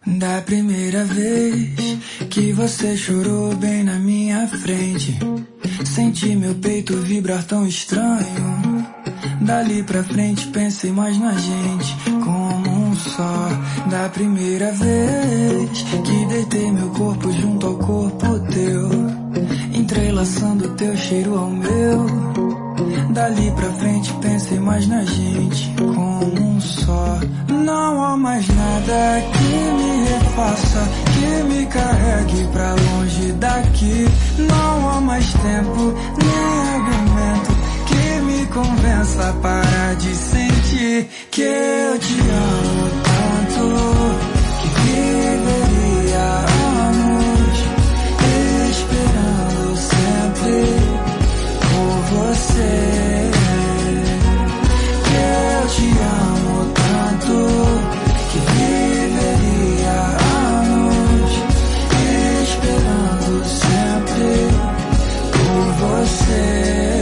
Da primeira vez que você chorou bem na minha frente, senti meu peito vibrar tão estranho. Dali pra frente pensei mais na gente como um só. Da primeira vez que deitei meu corpo junto ao corpo teu, entrelaçando teu cheiro ao meu. Dali pra frente pensei mais na gente como um só. Não há mais nada que me refaça, que me carregue pra longe daqui. Não há mais tempo, nem argumento que me convença a parar de sentir que eu te amo tanto, que viveria anos esperando sempre por você. Que eu te amo tanto, que viveria anos esperando sempre por você.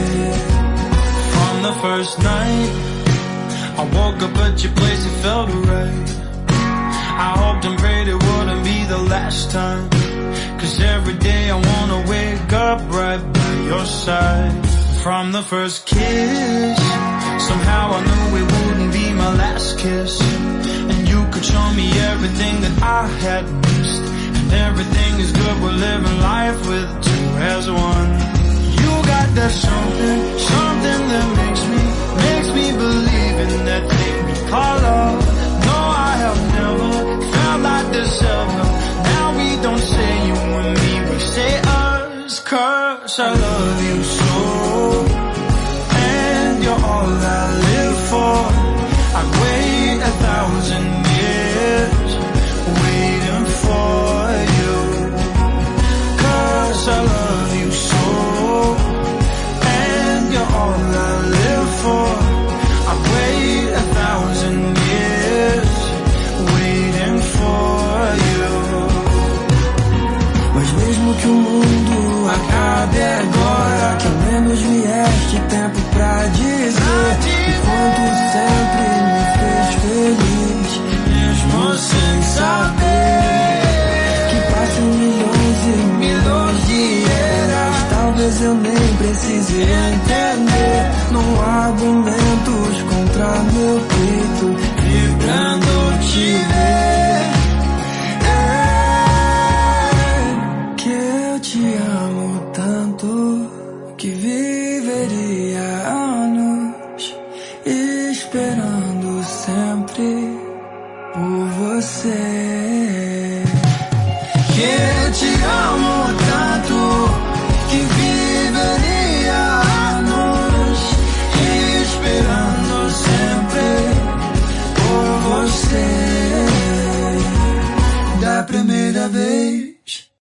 On the first night, I woke up at your place, it felt right. I hoped and prayed it wouldn't be the last time, 'cause every day I wanna wake up right by your side. From the first kiss, somehow I knew it wouldn't be my last kiss, and you could show me everything that I had missed. And everything is good, we're living life with two as one. You got that something, something that makes me believe in that thing we call love. No, I have never felt like this ever. Now we don't say you and me, we say us, 'cause I love you so, and you're all I live for. I'd wait 1,000 years waiting for you, 'cause I love you so, and you're all I live for. I'd wait 1,000 years waiting for you. Mas mesmo que o mundo acabe agora, que ao menos me reste tempo pra dizer o quanto sempre me fez feliz, mesmo sem saber que passem milhões e milhões de eras. Talvez eu nem precise entender. Não há argumentos contra meu peito vibrando te ver. Que eu te amo tanto, que viveria anos esperando sempre por você. Que eu te amo tanto, que viveria anos esperando sempre por você. Da primeira vez